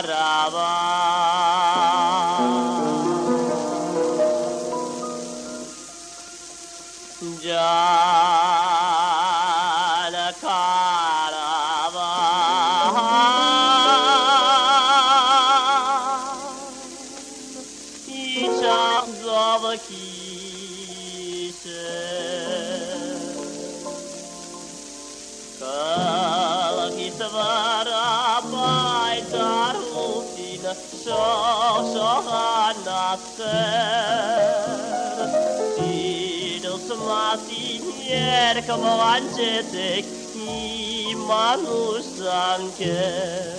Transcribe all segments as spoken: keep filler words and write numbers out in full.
caravane, già la caravane, i czarzowe kisze, kalkisvara paitar lutin, shoshanaster, sidus masinier kavalancetek, imanusanker.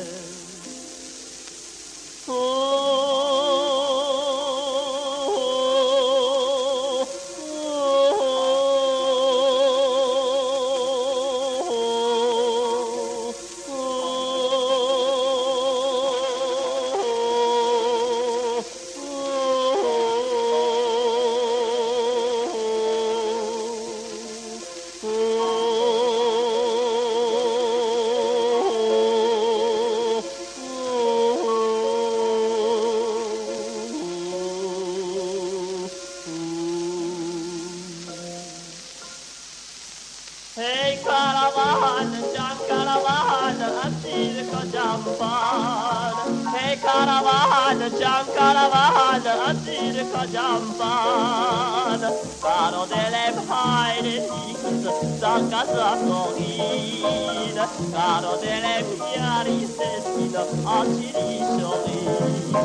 Hey caravane, jam caravane, ansil ko jampan. Hey caravane, jam caravane, ansil ko jampan. Caro delle paine nis, zanca zatorina. Caro delle fiari sestina, acidi sorina.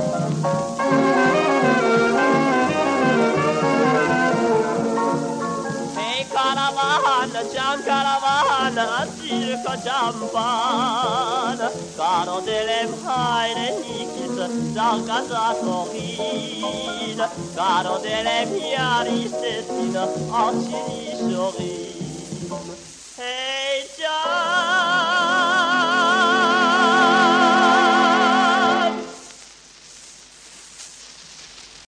Caravana, jam caravana, circo jampan, caro delle paine nikis, zanca zatorina, caro delle fiari sestina, acidi sorina.